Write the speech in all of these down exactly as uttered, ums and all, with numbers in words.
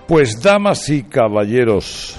Pues damas y caballeros,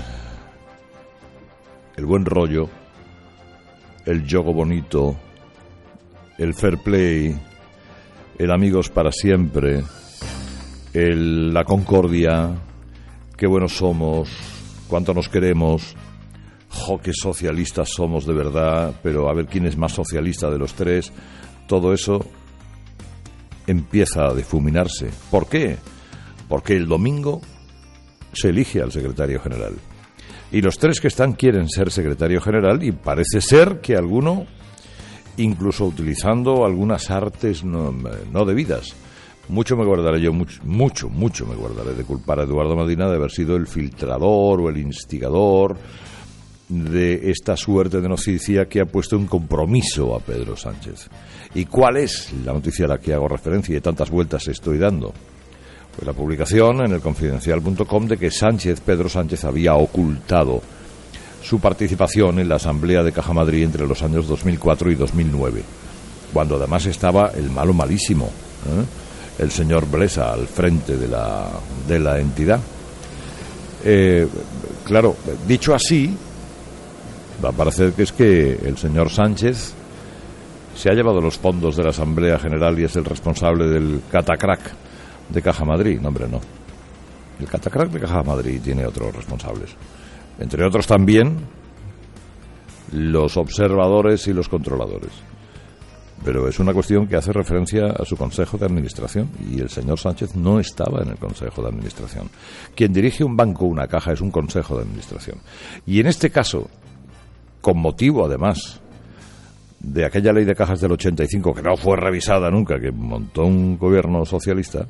el buen rollo, el yogo bonito, el fair play, el amigos para siempre, el, la concordia, qué buenos somos, cuánto nos queremos, jo, qué socialistas somos de verdad, pero a ver quién es más socialista de los tres, todo eso empieza a difuminarse. ¿Por qué? Porque el domingo se elige al secretario general. Y los tres que están quieren ser secretario general y parece ser que alguno, incluso utilizando algunas artes no, no debidas. Mucho me guardaré yo, mucho, mucho, mucho me guardaré de culpar a Eduardo Medina de haber sido el filtrador o el instigador de esta suerte de noticia que ha puesto en compromiso a Pedro Sánchez. ¿Y cuál es la noticia a la que hago referencia y de tantas vueltas estoy dando? Pues la publicación en el confidencial punto com de que Sánchez, Pedro Sánchez, había ocultado su participación en la Asamblea de Caja Madrid entre los años dos mil cuatro y dos mil nueve, cuando además estaba el malo malísimo, ¿eh? el señor Blesa al frente de la, de la entidad. Eh, claro, dicho así, va a parecer que es que el señor Sánchez se ha llevado los fondos de la Asamblea General y es el responsable del catacrac de Caja Madrid. No, hombre, no. El catacrac de Caja Madrid tiene otros responsables. Entre otros también los observadores y los controladores. Pero es una cuestión que hace referencia a su Consejo de Administración y el señor Sánchez no estaba en el Consejo de Administración. Quien dirige un banco o una caja es un Consejo de Administración. Y en este caso, con motivo además de aquella ley de cajas del ochenta y cinco que no fue revisada nunca, que montó un gobierno socialista,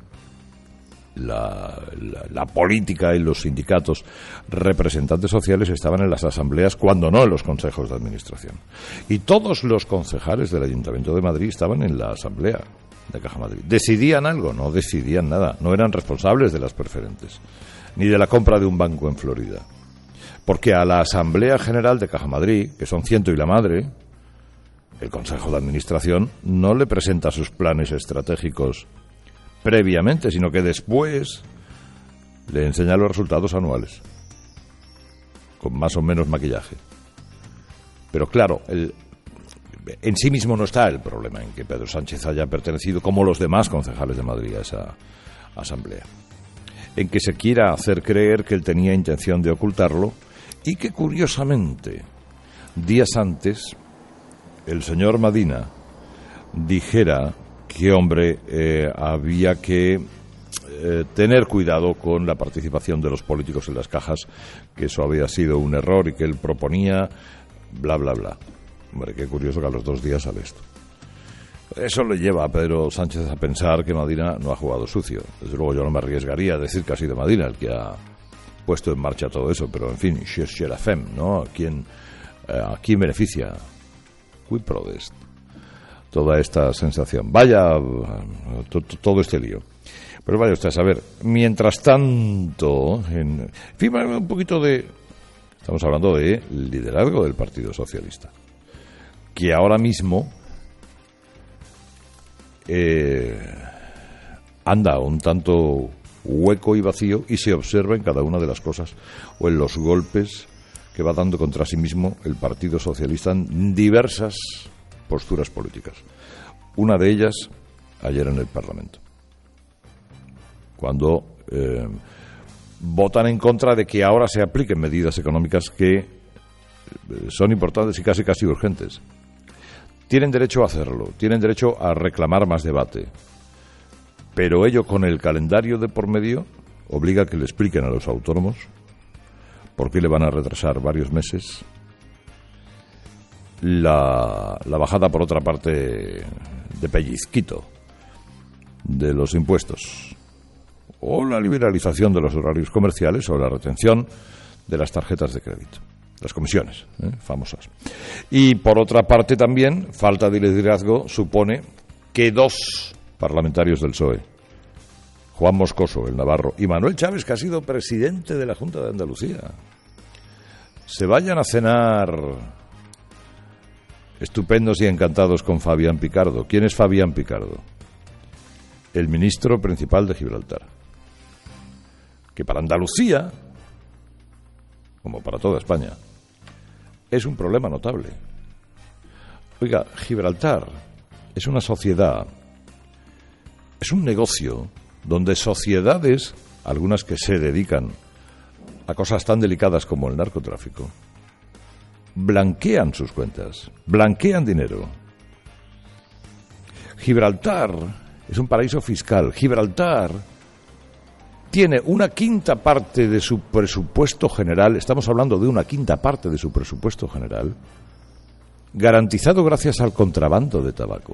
la, la, la política y los sindicatos representantes sociales estaban en las asambleas, cuando no en los consejos de administración. Y todos los concejales del Ayuntamiento de Madrid estaban en la asamblea de Caja Madrid. ¿Decidían algo? No decidían nada. No eran responsables de las preferentes, ni de la compra de un banco en Florida. Porque a la Asamblea General de Caja Madrid, que son ciento y la madre, el Consejo de Administración no le presenta sus planes estratégicos previamente, sino que después le enseña los resultados anuales, con más o menos maquillaje. Pero claro, el, en sí mismo no está el problema en que Pedro Sánchez haya pertenecido, como los demás concejales de Madrid, a esa asamblea. En que se quiera hacer creer que él tenía intención de ocultarlo y que, curiosamente, días antes, el señor Medina dijera que, hombre, eh, había que eh, tener cuidado con la participación de los políticos en las cajas, que eso había sido un error y que él proponía, bla, bla, bla. Hombre, qué curioso que a los dos días sale esto. Eso le lleva a Pedro Sánchez a pensar que Medina no ha jugado sucio. Desde luego yo no me arriesgaría a decir que ha sido Medina el que ha puesto en marcha todo eso, pero en fin, cherchez la femme, ¿no? ¿A quién, eh, ¿a quién beneficia? Qui prodest. Toda esta sensación. Vaya, todo este lío. Pero vaya usted a saber, mientras tanto, en fin, un poquito de... Estamos hablando de liderazgo del Partido Socialista, que ahora mismo eh, anda un tanto hueco y vacío y se observa en cada una de las cosas o en los golpes que va dando contra sí mismo el Partido Socialista en diversas posturas políticas. Una de ellas ayer en el Parlamento, cuando eh, votan en contra de que ahora se apliquen medidas económicas que son importantes y casi casi urgentes. Tienen derecho a hacerlo, tienen derecho a reclamar más debate, pero ello, con el calendario de por medio, obliga a que le expliquen a los autónomos por qué le van a retrasar varios meses la, la bajada, por otra parte, de pellizquito de los impuestos, o la liberalización de los horarios comerciales, o la retención de las tarjetas de crédito, las comisiones, ¿eh? famosas. Y por otra parte también, falta de liderazgo supone que dos parlamentarios del P S O E, Juan Moscoso, el navarro, y Manuel Chávez, que ha sido presidente de la Junta de Andalucía, se vayan a cenar estupendos y encantados con Fabián Picardo. ¿Quién es Fabián Picardo? El ministro principal de Gibraltar, que para Andalucía, como para toda España, es un problema notable. Oiga, Gibraltar es una sociedad, es un negocio donde sociedades, algunas que se dedican a cosas tan delicadas como el narcotráfico, blanquean sus cuentas, blanquean dinero. Gibraltar es un paraíso fiscal. Gibraltar tiene una quinta parte de su presupuesto general, estamos hablando de una quinta parte de su presupuesto general, garantizado gracias al contrabando de tabaco.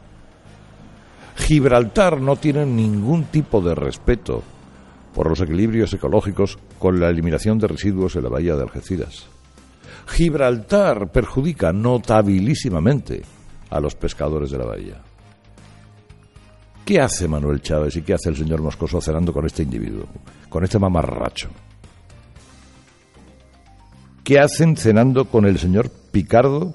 Gibraltar no tiene ningún tipo de respeto por los equilibrios ecológicos con la eliminación de residuos en la bahía de Algeciras. Gibraltar perjudica notabilísimamente a los pescadores de la bahía. ¿Qué hace Manuel Chávez y qué hace el señor Moscoso cenando con este individuo, con este mamarracho? ¿Qué hacen cenando con el señor Picardo,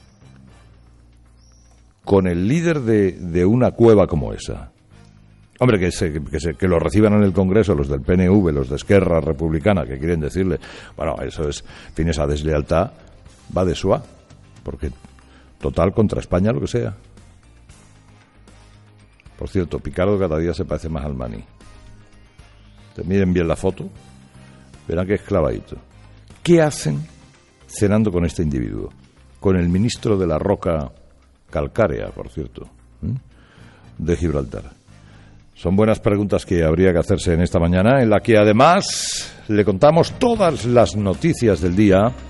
con el líder de, de una cueva como esa? Hombre, que, se, que, se, que lo reciban en el Congreso los del P N V, los de Esquerra Republicana, que quieren decirle, bueno, eso es, en fin, esa deslealtad va de suá, porque total contra España lo que sea. Por cierto, Picardo cada día se parece más al Maní. Te miren bien la foto, verán que es clavadito. ¿Qué hacen cenando con este individuo? Con el ministro de la roca calcárea, por cierto, ¿eh? de Gibraltar. Son buenas preguntas que habría que hacerse en esta mañana, en la que además le contamos todas las noticias del día